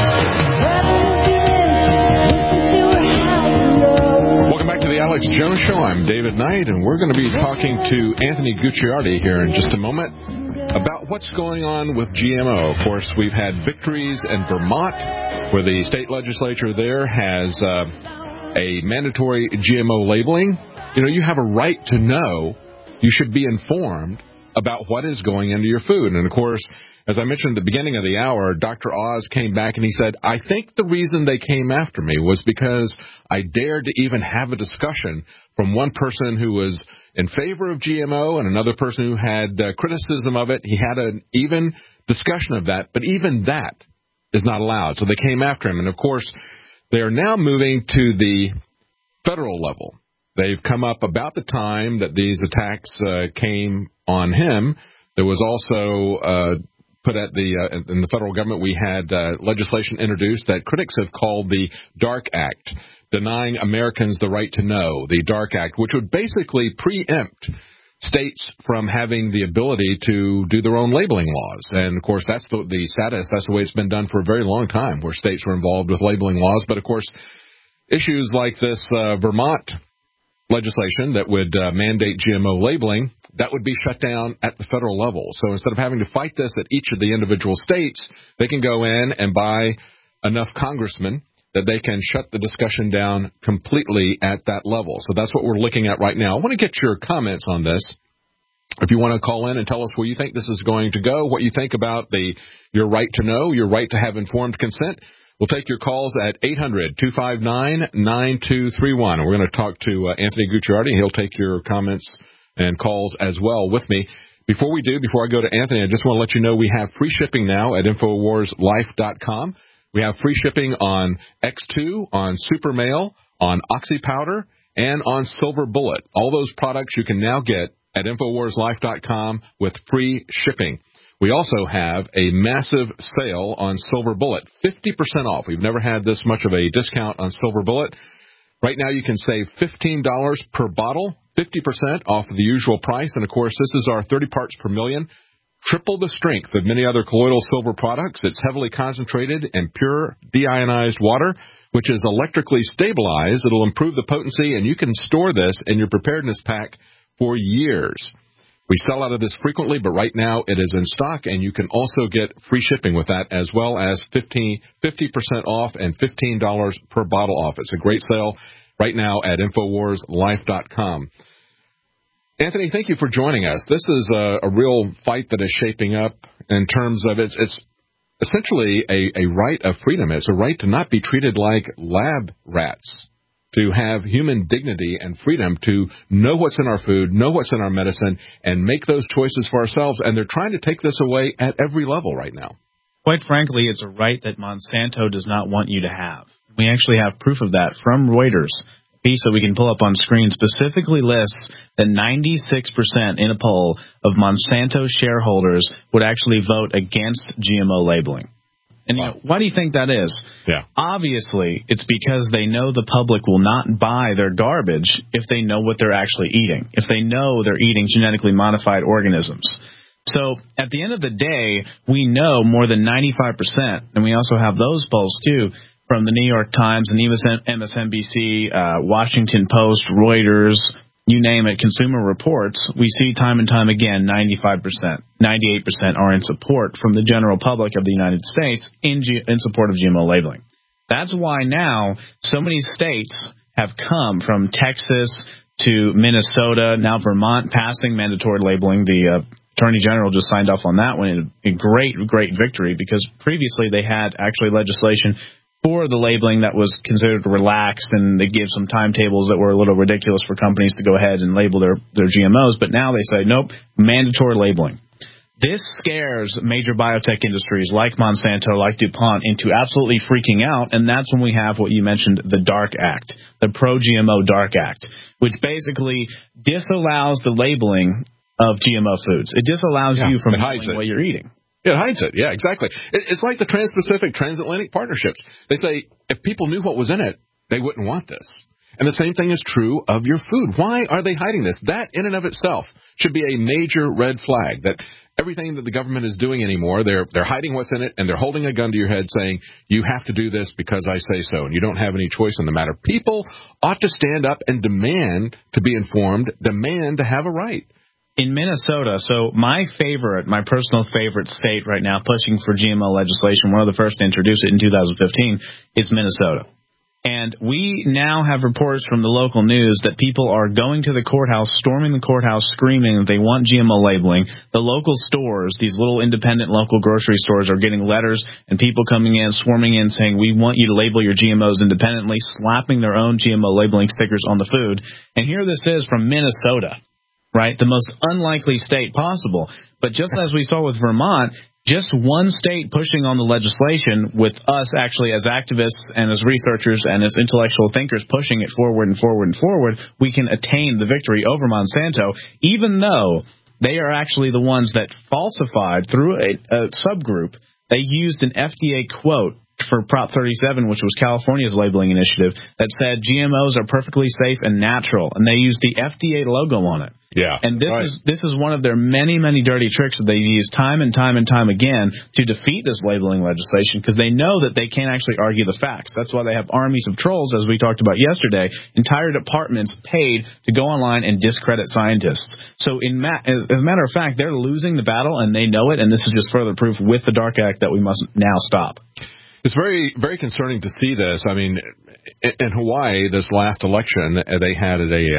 Welcome back to the Alex Jones Show. I'm David Knight, and we're going to be talking to Anthony Gucciardi here in just a moment about what's going on with GMO. Of course, we've had victories in Vermont, where the state legislature there has a mandatory GMO labeling. You know, you have a right to know. You should be informed about what is going into your food. And, of course, as I mentioned at the beginning of the hour, Dr. Oz came back and he said, I think the reason they came after me was because I dared to even have a discussion from one person who was in favor of GMO and another person who had criticism of it. He had an even discussion of that, but even that is not allowed. So they came after him. And, of course, they are now moving to the federal level. They've come up about the time that these attacks came on him. There was also put at in the federal government, we had legislation introduced that critics have called the DARK Act, Denying Americans the Right to Know, the DARK Act, which would basically preempt states from having the ability to do their own labeling laws. And, of course, that's the status. That's the way it's been done for a very long time, where states were involved with labeling laws. But, of course, issues like this Vermont legislation that would mandate GMO labeling, that would be shut down at the federal level. So instead of having to fight this at each of the individual states, they can go in and buy enough congressmen that they can shut the discussion down completely at that level. So that's what we're looking at right now. I want to get your comments on this. If you want to call in and tell us where you think this is going to go, what you think about your right to know, your right to have informed consent, we'll take your calls at 800-259-9231. We're going to talk to Anthony Gucciardi. He'll take your comments and calls as well with me. Before I go to Anthony, I just want to let you know we have free shipping now at InfoWarsLife.com. We have free shipping on X2, on Super Mail, on Oxy Powder, and on Silver Bullet. All those products you can now get at InfoWarsLife.com with free shipping. We also have a massive sale on Silver Bullet, 50% off. We've never had this much of a discount on Silver Bullet. Right now you can save $15 per bottle, 50% off of the usual price. And, of course, this is our 30 parts per million. Triple the strength of many other colloidal silver products. It's heavily concentrated in pure deionized water, which is electrically stabilized. It'll improve the potency, and you can store this in your preparedness pack for years. We sell out of this frequently, but right now it is in stock, and you can also get free shipping with that, as well as 50% off and $15 per bottle off. It's a great sale right now at InfoWarsLife.com. Anthony, thank you for joining us. This is a real fight that is shaping up in terms of it's essentially a right of freedom. It's a right to not be treated like lab rats, to have human dignity and freedom to know what's in our food, know what's in our medicine, and make those choices for ourselves. And they're trying to take this away at every level right now. Quite frankly, it's a right that Monsanto does not want you to have. We actually have proof of that from Reuters. Piece that we can pull up on screen specifically lists that 96% in a poll of Monsanto shareholders would actually vote against GMO labeling. And why do you think that is? Yeah. Obviously, it's because they know the public will not buy their garbage if they know what they're actually eating, if they know they're eating genetically modified organisms. So at the end of the day, we know more than 95%, and we also have those polls too, from the New York Times and MSNBC, Washington Post, Reuters, you name it, Consumer Reports, we see time and time again 95%, 98% are in support from the general public of the United States in support of GMO labeling. That's why now so many states have come, from Texas to Minnesota, now Vermont passing mandatory labeling. The Attorney General just signed off on that one. A great, great victory, because previously they had actually legislation for the labeling that was considered relaxed, and they gave some timetables that were a little ridiculous for companies to go ahead and label their GMOs. But now they say, nope, mandatory labeling. This scares major biotech industries like Monsanto, like DuPont, into absolutely freaking out, and that's when we have what you mentioned, the DARK Act, the Pro-GMO DARK Act, which basically disallows the labeling of GMO foods. It disallows you from knowing what you're eating. It hides it. Yeah, exactly. It's like the Trans-Pacific, Transatlantic partnerships. They say if people knew what was in it, they wouldn't want this. And the same thing is true of your food. Why are they hiding this? That in and of itself should be a major red flag, that everything that the government is doing anymore, they're hiding what's in it, and they're holding a gun to your head saying, you have to do this because I say so, and you don't have any choice in the matter. People ought to stand up and demand to be informed, demand to have a right. In Minnesota, so my personal favorite state right now pushing for GMO legislation, one of the first to introduce it in 2015, is Minnesota. And we now have reports from the local news that people are going to the courthouse, storming the courthouse, screaming that they want GMO labeling. The local stores, these little independent local grocery stores, are getting letters and people coming in, swarming in, saying, we want you to label your GMOs independently, slapping their own GMO labeling stickers on the food. And here this is from Minnesota. Right, the most unlikely state possible. But just as we saw with Vermont, just one state pushing on the legislation, with us actually as activists and as researchers and as intellectual thinkers pushing it forward and forward and forward, we can attain the victory over Monsanto, even though they are actually the ones that falsified through a subgroup. They used an FDA quote for Prop 37, which was California's labeling initiative, that said GMOs are perfectly safe and natural, and they used the FDA logo on it. Yeah, and this is one of their many, many dirty tricks that they use time and time and time again to defeat this labeling legislation, because they know that they can't actually argue the facts. That's why they have armies of trolls, as we talked about yesterday, entire departments paid to go online and discredit scientists. So as a matter of fact, they're losing the battle, and they know it, and this is just further proof with the Dark Act that we must now stop. It's very, very concerning to see this. I mean, in Hawaii, this last election, they had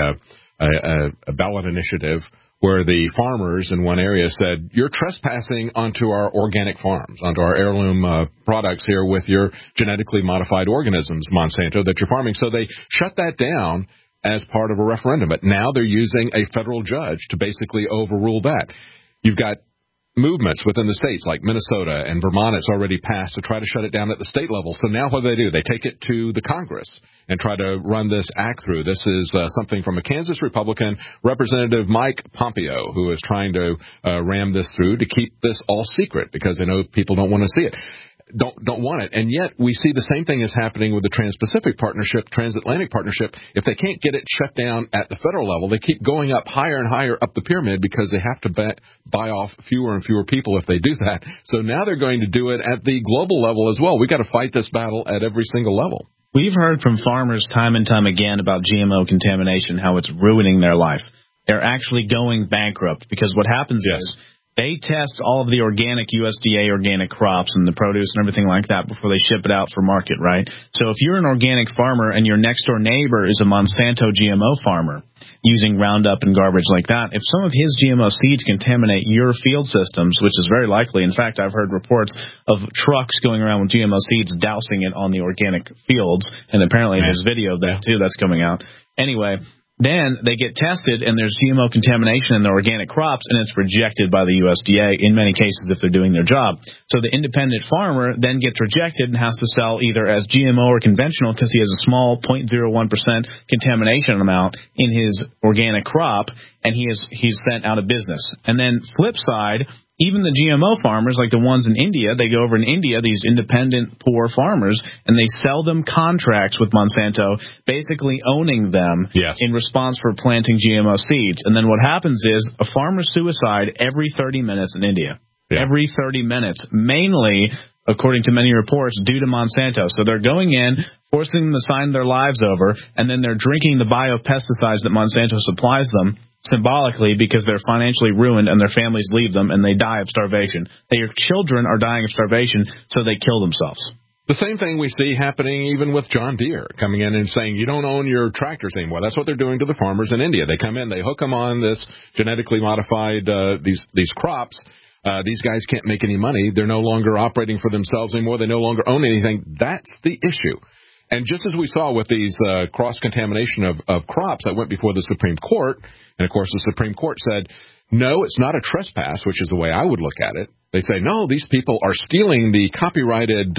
a ballot initiative where the farmers in one area said, you're trespassing onto our organic farms, onto our heirloom products here with your genetically modified organisms, Monsanto, that you're farming. So they shut that down as part of a referendum. But now they're using a federal judge to basically overrule that. You've got movements within the states like Minnesota and Vermont. It's already passed to try to shut it down at the state level. So now what do? They take it to the Congress and try to run this act through. This is something from a Kansas Republican, Representative Mike Pompeo, who is trying to ram this through to keep this all secret because they know people don't want to see it. Don't want it. And yet we see the same thing is happening with the Trans-Pacific Partnership, Transatlantic Partnership. If they can't get it shut down at the federal level, they keep going up higher and higher up the pyramid because they have to buy off fewer and fewer people if they do that. So now they're going to do it at the global level as well. We've got to fight this battle at every single level. We've heard from farmers time and time again about GMO contamination, how it's ruining their life. They're actually going bankrupt because what happens is they test all of the organic USDA organic crops and the produce and everything like that before they ship it out for market, right? So if you're an organic farmer and your next door neighbor is a Monsanto GMO farmer using Roundup and garbage like that, if some of his GMO seeds contaminate your field systems, which is very likely, in fact, I've heard reports of trucks going around with GMO seeds dousing it on the organic fields, and apparently there's video of that too that's coming out. Anyway, then they get tested, and there's GMO contamination in the organic crops, and it's rejected by the USDA in many cases if they're doing their job. So the independent farmer then gets rejected and has to sell either as GMO or conventional because he has a small 0.01% contamination amount in his organic crop, and he's sent out of business. And then flip side, even the GMO farmers, like the ones in India, they go over in India, these independent poor farmers, and they sell them contracts with Monsanto, basically owning them in response for planting GMO seeds. And then what happens is a farmer's suicide every 30 minutes in India. Every 30 minutes, mainly, according to many reports, due to Monsanto. So they're going in, forcing them to sign their lives over, and then they're drinking the biopesticides that Monsanto supplies them, symbolically, because they're financially ruined and their families leave them and they die of starvation. Their children are dying of starvation, so they kill themselves. The same thing we see happening even with John Deere coming in and saying, you don't own your tractors anymore. That's what they're doing to the farmers in India. They come in, they hook them on this genetically modified, these crops. These guys can't make any money. They're no longer operating for themselves anymore. They no longer own anything. That's the issue. And just as we saw with these cross-contamination of crops that went before the Supreme Court, and, of course, the Supreme Court said, no, it's not a trespass, which is the way I would look at it. They say, no, these people are stealing the copyrighted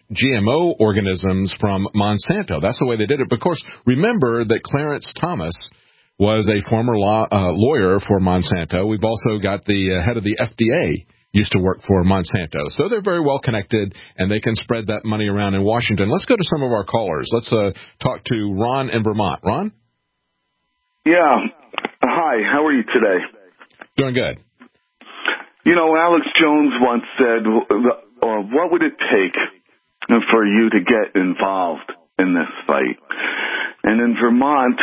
GMO organisms from Monsanto. That's the way they did it. But, of course, remember that Clarence Thomas was a former lawyer for Monsanto. We've also got the head of the FDA used to work for Monsanto. So they're very well connected, and they can spread that money around in Washington. Let's go to some of our callers. Let's talk to Ron in Vermont. Ron? Yeah. Hi, how are you today? Doing good. You know, Alex Jones once said, what would it take for you to get involved in this fight? And in Vermont,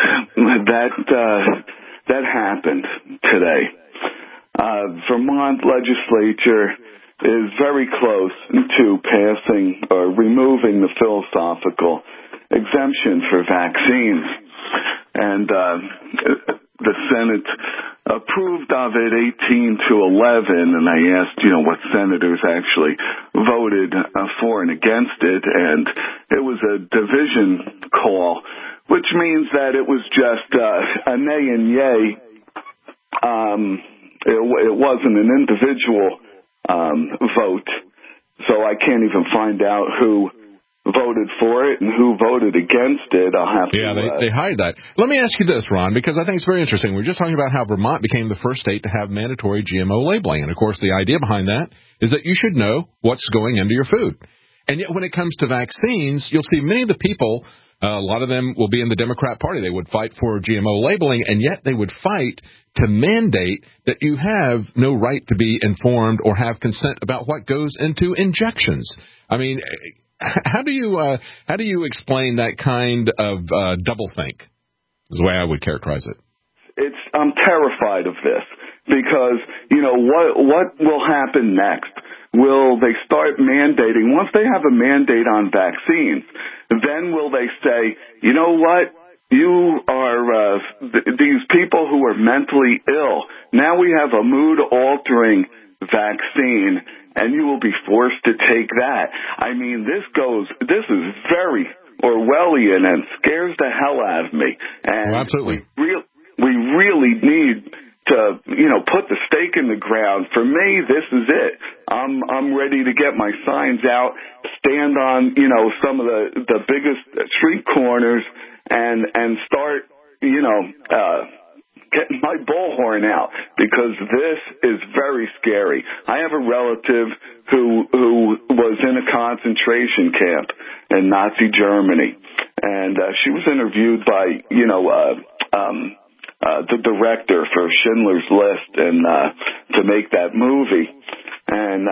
that happened today. Vermont legislature is very close to passing or removing the philosophical exemption for vaccines. And the Senate approved of it 18-11, and I asked, what senators actually voted for and against it, and it was a division call, which means that it was just a nay and yay. It wasn't an individual vote, so I can't even find out who voted for it and who voted against it. I'll have to... they hide that. Let me ask you this, Ron, because I think it's very interesting. We're just talking about how Vermont became the first state to have mandatory GMO labeling. And, of course, the idea behind that is that you should know what's going into your food. And yet when it comes to vaccines, you'll see many of the people, a lot of them will be in the Democrat Party. They would fight for GMO labeling, and yet they would fight to mandate that you have no right to be informed or have consent about what goes into injections. I mean, how do you explain that kind of doublethink? Is the way I would characterize it. I'm terrified of this because, what will happen next? Will they start mandating? Once they have a mandate on vaccines, then will they say, you know what? You are these people who are mentally ill. Now we have a mood-altering vaccine, and you will be forced to take that. I mean, this is very Orwellian and scares the hell out of me. And absolutely. We really need to, put the stake in the ground. For me, this is it. I'm ready to get my signs out, stand on, some of the biggest street corners and start, getting my bullhorn out, because this is very scary. I have a relative who was in a concentration camp in Nazi Germany, and she was interviewed by, the director for Schindler's List and to make that movie. And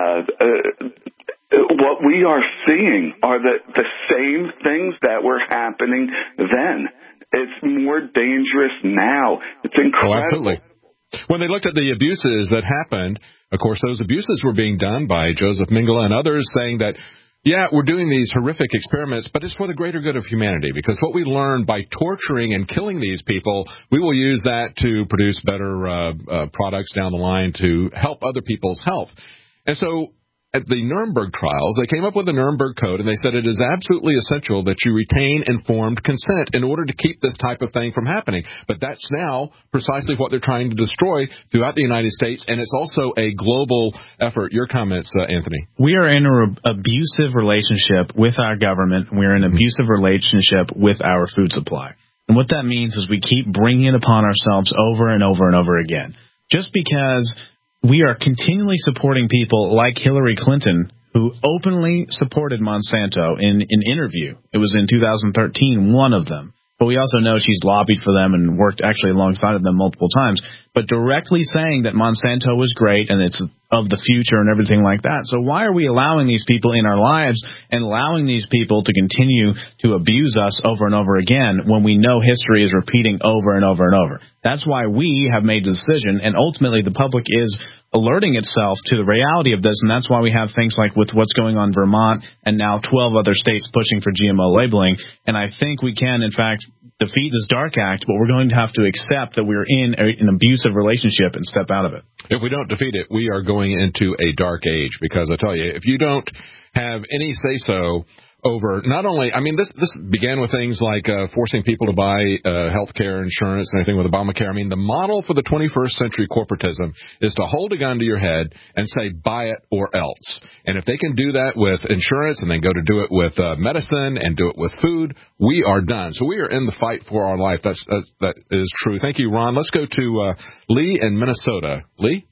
what we are seeing are the same things that were happening then. It's more dangerous now. It's incredible. Oh, absolutely. When they looked at the abuses that happened, of course, those abuses were being done by Joseph Mengele and others, saying that, yeah, we're doing these horrific experiments, but it's for the greater good of humanity, because what we learned by torturing and killing these people, we will use that to produce better products down the line to help other people's health. And so at the Nuremberg trials, they came up with the Nuremberg Code, and they said it is absolutely essential that you retain informed consent in order to keep this type of thing from happening. But that's now precisely what they're trying to destroy throughout the United States, and it's also a global effort. Your comments, Anthony? We are in an abusive relationship with our government. We're in an abusive relationship with our food supply. And what that means is we keep bringing it upon ourselves over and over and over again. Just because we are continually supporting people like Hillary Clinton, who openly supported Monsanto in an interview. It was in 2013, one of them. But we also know she's lobbied for them and worked actually alongside of them multiple times. But directly saying that Monsanto was great and it's of the future and everything like that. So why are we allowing these people in our lives and allowing these people to continue to abuse us over and over again when we know history is repeating over and over and over? That's why we have made the decision, and ultimately the public is alerting itself to the reality of this, and that's why we have things like with what's going on in Vermont and now 12 other states pushing for GMO labeling. And I think we can, in fact, defeat this dark act, but we're going to have to accept that we're in an abusive relationship and step out of it. If we don't defeat it, we are going into a dark age, because I tell you, if you don't have any say-so over not only, I mean, this began with things like forcing people to buy health care insurance and everything with Obamacare. I mean, the model for the 21st century corporatism is to hold a gun to your head and say, buy it or else. And if they can do that with insurance and then go to do it with medicine and do it with food, we are done. So we are in the fight for our life. That is true. Thank you, Ron. Let's go to Lee in Minnesota. Lee?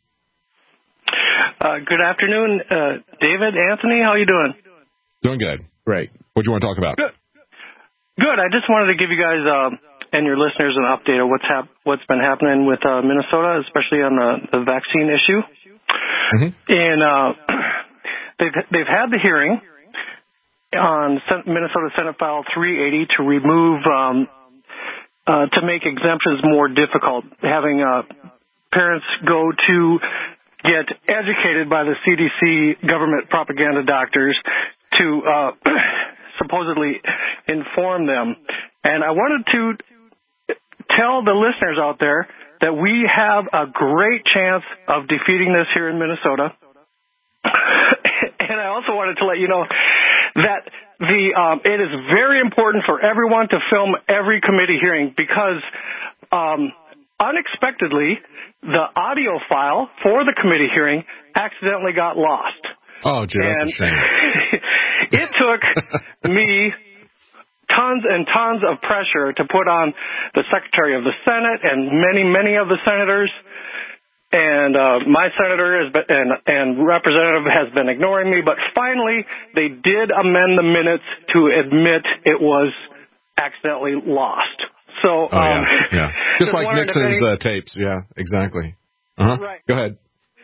Good afternoon, David, Anthony. How are you doing? Doing good. Great. What do you want to talk about? Good. I just wanted to give you guys and your listeners an update of what's been happening with Minnesota, especially on the vaccine issue. Mm-hmm. And they've had the hearing on Minnesota Senate File 380 to remove to make exemptions more difficult, having parents go to get educated by the CDC government propaganda doctors to supposedly inform them. And I wanted to tell the listeners out there that we have a great chance of defeating this here in Minnesota. And I also wanted to let you know that it is very important for everyone to film every committee hearing, because unexpectedly, the audio file for the committee hearing accidentally got lost. Oh, gee, that's a shame. It took me tons and tons of pressure to put on the Secretary of the Senate and many, many of the senators And my senator and representative has been ignoring me, but finally they did amend the minutes to admit it was accidentally lost. So, yeah. Just like Nixon's tapes. Yeah, exactly. Right. Go ahead.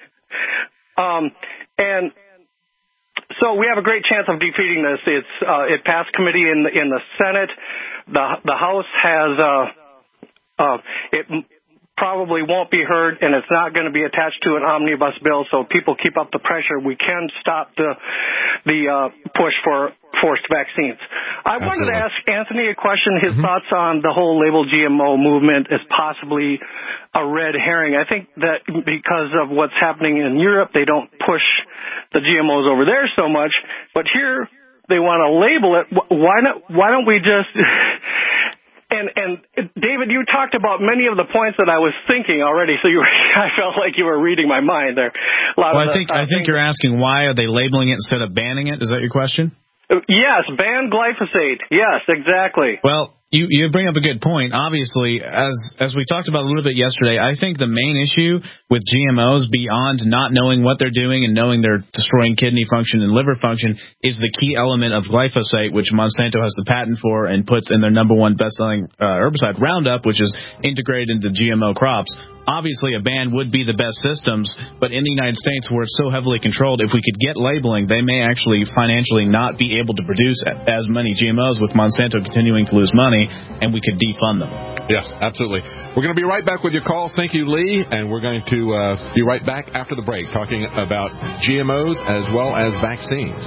And so we have a great chance of defeating this. It passed committee in the Senate. The House has it probably won't be heard, and it's not going to be attached to an omnibus bill. So people keep up the pressure. We can stop the push for forced vaccines. I wanted to ask Anthony a question. His thoughts on the whole label GMO movement is possibly a red herring. I think that because of what's happening in Europe, they don't push the GMOs over there so much, but here they want to label it. Why don't we just? And David, you talked about many of the points that I was thinking already, so I felt like you were reading my mind there. I think you're asking why are they labeling it instead of banning it? Is that your question? Yes, ban glyphosate. Yes, exactly. Well, you bring up a good point. Obviously, as we talked about a little bit yesterday, I think the main issue with GMOs, beyond not knowing what they're doing and knowing they're destroying kidney function and liver function, is the key element of glyphosate, which Monsanto has the patent for and puts in their number one best-selling herbicide, Roundup, which is integrated into GMO crops. Obviously, a ban would be the best systems, but in the United States, where it's so heavily controlled, if we could get labeling, they may actually financially not be able to produce as many GMOs with Monsanto continuing to lose money, and we could defund them. Yeah, absolutely. We're going to be right back with your calls. Thank you, Lee, and we're going to be right back after the break talking about GMOs as well as vaccines.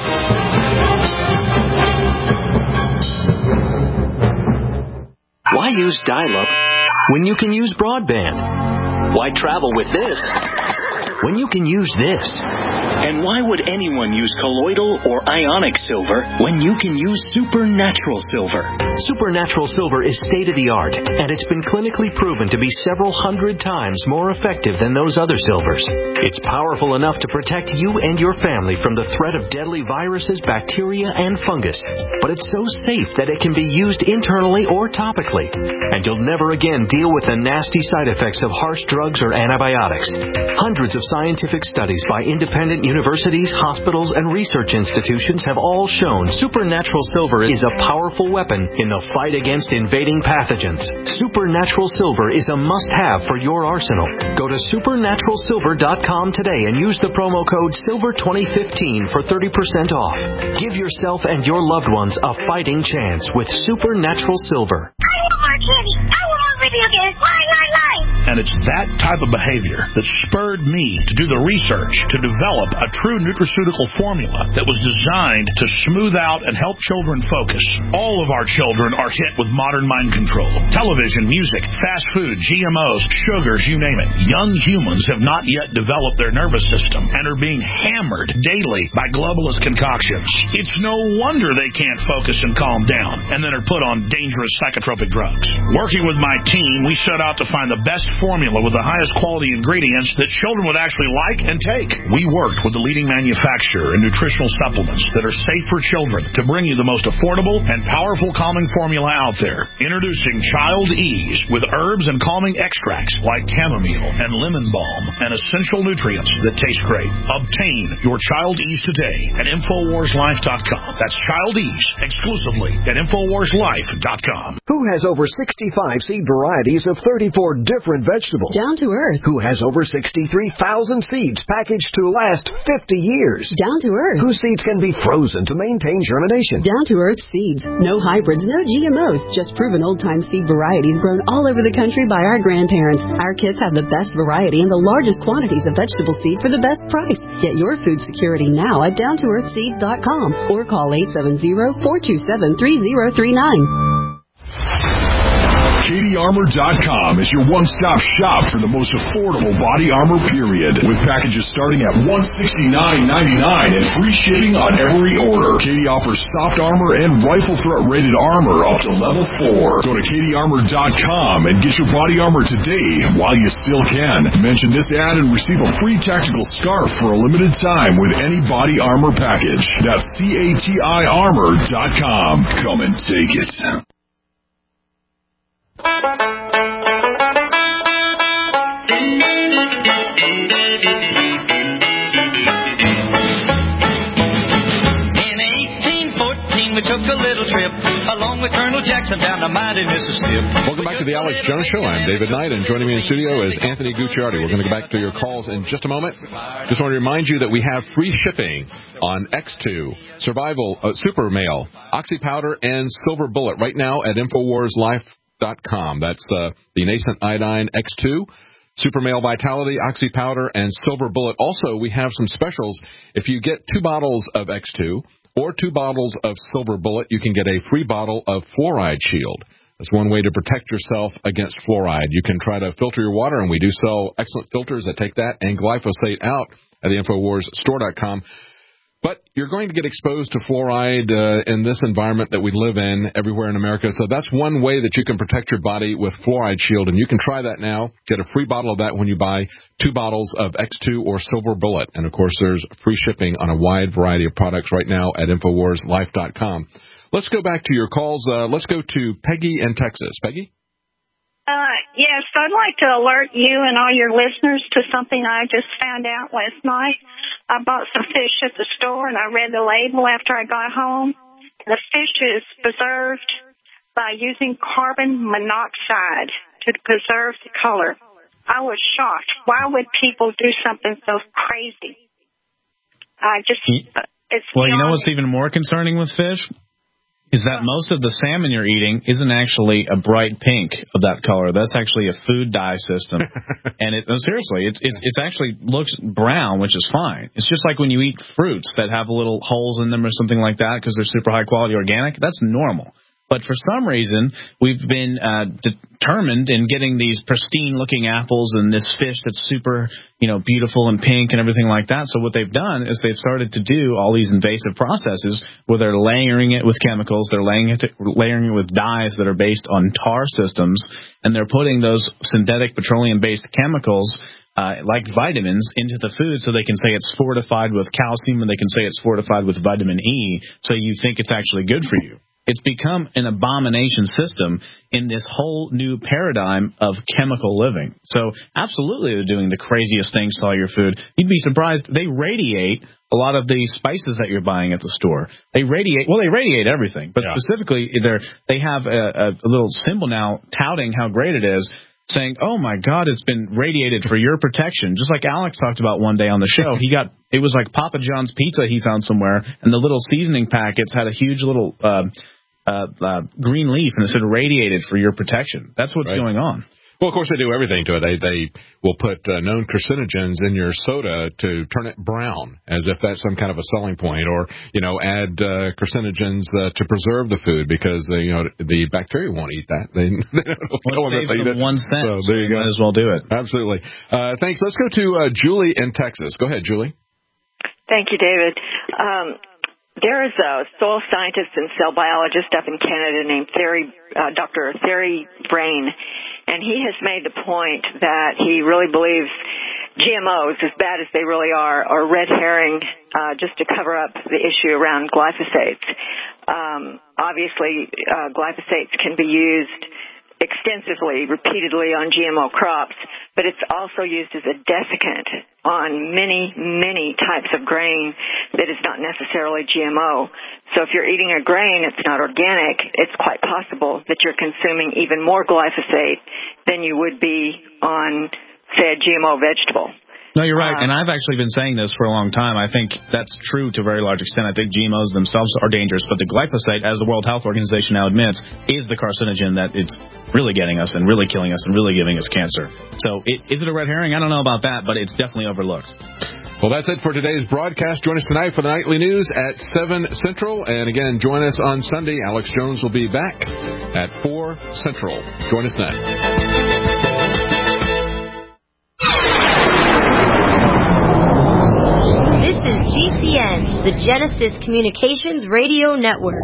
Why use dial-up when you can use broadband? Why travel with this when you can use this? And why would anyone use colloidal or ionic silver when you can use supernatural silver? Supernatural silver is state-of-the-art, and it's been clinically proven to be several hundred times more effective than those other silvers. It's powerful enough to protect you and your family from the threat of deadly viruses, bacteria, and fungus. But it's so safe that it can be used internally or topically. And you'll never again deal with the nasty side effects of harsh drugs or antibiotics. Hundreds of scientific studies by independent universities, hospitals, and research institutions have all shown supernatural silver is a powerful weapon in the fight against invading pathogens. Supernatural silver is a must-have for your arsenal. Go to supernaturalsilver.com today and use the promo code SILVER2015 for 30% off. Give yourself and your loved ones a fighting chance with Supernatural Silver. I want more candy. I want more video games. Lie. And it's that type of behavior that spurred me to do the research to develop a true nutraceutical formula that was designed to smooth out and help children focus. All of our children are hit with modern mind control. Television, music, fast food, GMOs, sugars, you name it. Young humans have not yet developed their nervous system and are being hammered daily by globalist concoctions. It's no wonder they can't focus and calm down and then are put on dangerous psychotropic drugs. Working with my team, we set out to find the best formula with the highest quality ingredients that children would actually like and take. We worked with the leading manufacturer in nutritional supplements that are safe for children to bring you the most affordable and powerful calming formula out there. Introducing Child Ease with herbs and calming extracts like chamomile and lemon balm and essential nutrients that taste great. Obtain your Child Ease today at InfoWarsLife.com. That's Child Ease exclusively at InfoWarsLife.com. Who has over 65 seed varieties of 34 different vegetables? Down to Earth. Who has over 63,000 seeds packaged to last 50 years? Down to Earth. Whose seeds can be frozen to maintain germination? Down to Earth seeds. No hybrids, no GMOs, just proven old-time seed varieties grown all over the country by our grandparents. Our kids have the best variety and the largest quantities of vegetable seed for the best price. Get your food security now at DownToEarthSeeds.com or call 870-427-3039. CatieArmor.com is your one-stop shop for the most affordable body armor, period. With packages starting at $169.99 and free shipping on every order. Katie offers soft armor and rifle threat rated armor up to level 4. Go to CatieArmor.com and get your body armor today while you still can. Mention this ad and receive a free tactical scarf for a limited time with any body armor package. That's CatieArmor.com. Come and take it. with Colonel Jackson down the mighty Mississippi. Welcome back to the Alex Jones Show. I'm David Knight, and joining me in the studio is Anthony Gucciardi. We're going to go back to your calls in just a moment. Just want to remind you that we have free shipping on X2, Survival, Super Male, Oxy Powder, and Silver Bullet right now at InfoWarsLife.com. That's the nascent iodine X2, Super Male Vitality, Oxy Powder, and Silver Bullet. Also, we have some specials. If you get 2 bottles of X2 or 2 bottles of Silver Bullet, you can get a free bottle of Fluoride Shield. That's one way to protect yourself against fluoride. You can try to filter your water, and we do sell excellent filters that take that and glyphosate out at the InfoWarsStore.com. But you're going to get exposed to fluoride in this environment that we live in everywhere in America. So that's one way that you can protect your body with Fluoride Shield. And you can try that now. Get a free bottle of that when you buy 2 bottles of X2 or Silver Bullet. And, of course, there's free shipping on a wide variety of products right now at InfoWarsLife.com. Let's go back to your calls. Let's go to Peggy in Texas. Peggy? Yes, I'd like to alert you and all your listeners to something I just found out last night. I bought some fish at the store, and I read the label after I got home. The fish is preserved by using carbon monoxide to preserve the color. I was shocked. Why would people do something so crazy? Well, you know what's even more concerning with fish? Is that most of the salmon you're eating isn't actually a bright pink of that color. That's actually a food dye system. And seriously, it actually looks brown, which is fine. It's just like when you eat fruits that have little holes in them or something like that because they're super high quality organic. That's normal. But for some reason, we've been determined in getting these pristine-looking apples and this fish that's super, beautiful and pink and everything like that. So what they've done is they've started to do all these invasive processes where they're layering it with chemicals, they're layering it with dyes that are based on tar systems, and they're putting those synthetic petroleum-based chemicals like vitamins into the food so they can say it's fortified with calcium and they can say it's fortified with vitamin E so you think it's actually good for you. It's become an abomination system in this whole new paradigm of chemical living. So absolutely they're doing the craziest things to all your food. You'd be surprised. They radiate a lot of the spices that you're buying at the store. They radiate everything. But specifically, they have a little symbol now touting how great it is, saying, oh, my God, it's been radiated for your protection. Just like Alex talked about one day on the show. It was like Papa John's pizza he found somewhere, and the little seasoning packets had a huge little green leaf, and it said radiated for your protection. That's what's going on. Well, of course, they do everything to it. They will put known carcinogens in your soda to turn it brown, as if that's some kind of a selling point, or add carcinogens to preserve the food because the bacteria won't eat that. They don't save them 1 cent. So there you go. Might as well do it. Absolutely. Thanks. Let's go to Julie in Texas. Go ahead, Julie. Thank you, David. There is a soil scientist and cell biologist up in Canada named Dr. Thierry Brain, and he has made the point that he really believes GMOs, as bad as they really are red herring just to cover up the issue around glyphosates. Obviously, glyphosates can be used extensively, repeatedly on GMO crops, but it's also used as a desiccant on many, many types of grain that is not necessarily GMO. So if you're eating a grain that's not organic, it's quite possible that you're consuming even more glyphosate than you would be on, say, a GMO vegetable. No, you're right, and I've actually been saying this for a long time. I think that's true to a very large extent. I think GMOs themselves are dangerous, but the glyphosate, as the World Health Organization now admits, is the carcinogen that it's really getting us and really killing us and really giving us cancer. So is it a red herring? I don't know about that, but it's definitely overlooked. Well, that's it for today's broadcast. Join us tonight for the Nightly News at 7 Central. And again, join us on Sunday. Alex Jones will be back at 4 Central. Join us then. GCN, the Genesis Communications Radio Network.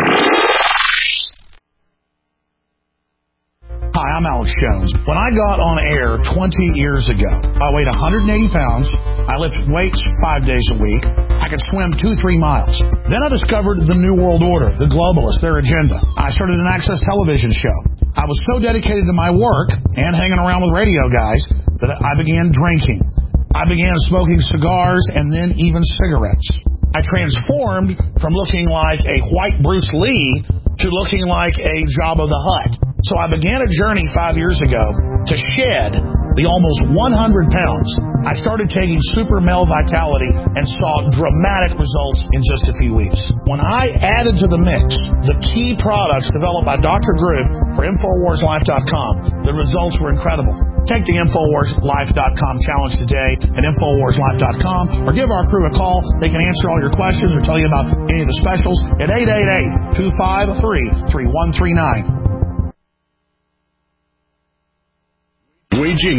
Hi, I'm Alex Jones. When I got on air 20 years ago, I weighed 180 pounds. I lifted weights 5 days a week. I could swim 2-3 miles. Then I discovered the New World Order, the globalists, their agenda. I started an Access television show. I was so dedicated to my work and hanging around with radio guys that I began drinking. I began smoking cigars and then even cigarettes. I transformed from looking like a white Bruce Lee to looking like a Jabba the Hutt. So I began a journey 5 years ago to shed the almost 100 pounds. I started taking Super Male Vitality and saw dramatic results in just a few weeks. When I added to the mix the key products developed by Dr. Groove for InfoWarsLife.com, the results were incredible. Take the InfoWarsLife.com challenge today at InfoWarsLife.com or give our crew a call. They can answer all your questions or tell you about any of the specials at 888-253-3139. Waging